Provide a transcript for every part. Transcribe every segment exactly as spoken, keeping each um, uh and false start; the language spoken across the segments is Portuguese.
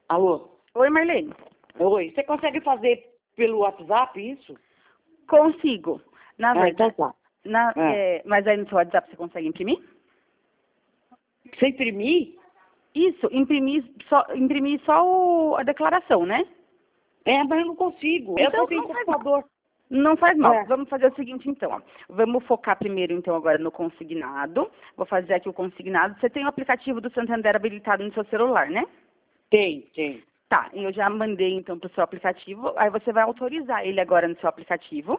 Alô? Oi, Marlene. Oi, você consegue fazer pelo WhatsApp isso? Consigo. Na Ah, verdade. então tá. Na, Ah. é, mas aí no seu WhatsApp você consegue imprimir? Você imprimir? Isso, imprimir só, imprimir só o- a declaração, né? É, mas eu não consigo. eu Então tô sem não faz mal. computador. Não faz mal. É. Vamos fazer o seguinte, então. Ó. Vamos focar primeiro, então, agora no consignado. Vou fazer aqui o consignado. Você tem o aplicativo do Santander habilitado no seu celular, né? Tem, tem. Tá, eu já mandei, então, para o seu aplicativo. Aí você vai autorizar ele agora no seu aplicativo.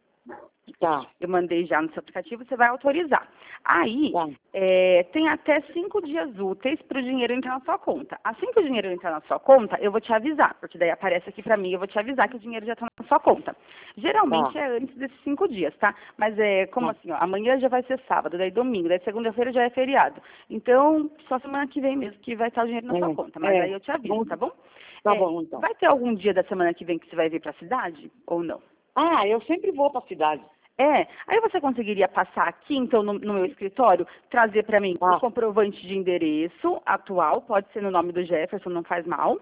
Tá. Eu mandei já no seu aplicativo, você vai autorizar. Aí, Tá. é, tem até cinco dias úteis para o dinheiro entrar na sua conta. Assim que o dinheiro entrar na sua conta, eu vou te avisar, porque daí aparece aqui para mim, eu vou te avisar que o dinheiro já está na sua conta. Geralmente Tá. é antes desses cinco dias, tá? Mas é como Tá. assim, ó, amanhã já vai ser sábado, daí domingo, daí segunda-feira já é feriado. Então, só semana que vem mesmo que vai estar o dinheiro na É, sua conta. Mas é. aí eu te aviso, Bom, tá bom? tá É, bom, então. vai ter algum dia da semana que vem que você vai vir para a cidade ou não? Ah, eu sempre vou pra cidade. É, aí você conseguiria passar aqui, então, no, no meu escritório, trazer para mim Ah. o comprovante de endereço atual, pode ser no nome do Jefferson, não faz mal.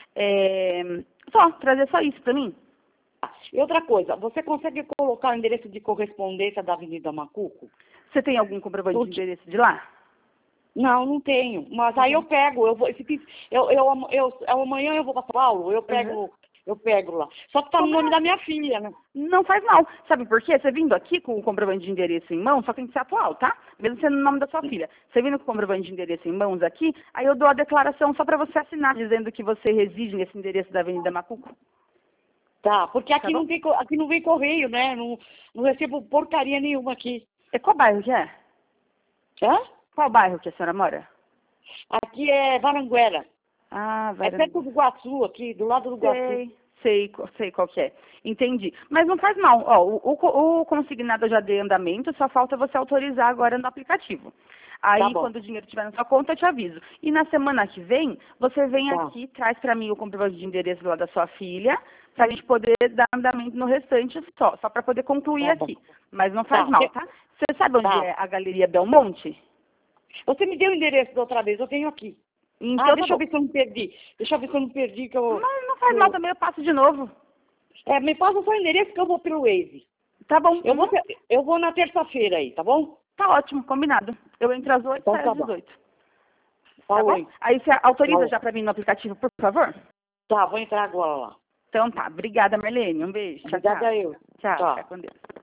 É, só, trazer só isso para mim. E outra coisa, você consegue colocar o endereço de correspondência da Avenida Macuco? Você tem algum comprovante Tô de te- endereço de lá? Não, não tenho. Mas aí eu pego, eu vou, esse fim- eu, eu, eu, eu- amanhã eu vou para São Paulo, eu pego, Uhum. eu pego lá. Só que tá no Como nome é? da minha filha, né? Não faz mal. Sabe por quê? Você vindo aqui com o comprovante de endereço em mãos, só tem que ser atual, tá? Mesmo sendo o nome da sua filha. Você vindo com o comprovante de endereço em mãos aqui, aí eu dou a declaração só para você assinar, dizendo que você reside nesse endereço da Avenida Macuco. Tá, porque Tá aqui bom? não tem, co- aqui não vem correio, né? Não, não recebo porcaria nenhuma aqui. É qual bairro que é? Hã? Qual bairro que a senhora mora? Aqui é Varanguera. Ah, É perto Varangue. do Iguaçu, aqui, do lado do Iguaçu. Sei, sei, co- sei qual que é. Entendi. Mas não faz mal. Ó, o, o, co- o consignado eu já dei andamento, só falta você autorizar agora no aplicativo. Tá Aí, bom. quando o dinheiro estiver na sua conta, eu te aviso. E na semana que vem, você vem Tá. aqui, traz para mim o comprovante de endereço lá da sua filha, para a gente poder dar andamento no restante só, só para poder concluir Tá bom. aqui. Mas não faz Tá. mal, Cê- tá? Você sabe onde Tá. é a Galeria Belmonte? Você me deu o endereço da outra vez, eu tenho aqui. Então, Ah, tá deixa eu bom. ver se eu não perdi. Deixa eu ver se eu não perdi que eu... Mas não faz mal eu- também, eu passo de novo. É, me passa só o endereço que eu vou pelo Waze. Tá bom. Eu vou, Uhum. ter- eu vou na terça-feira aí, tá bom? Tá ótimo, combinado. Eu entro às oito e Então saio tá às bom. dezoito. Tá Falou, bom? hein? Aí você autoriza Falou. já pra mim no aplicativo, por favor? Tá, vou entrar agora lá. Então tá. Obrigada, Marlene. Um beijo. Tchau, Obrigada tchau. eu. Tchau, Tchau. fica com Deus.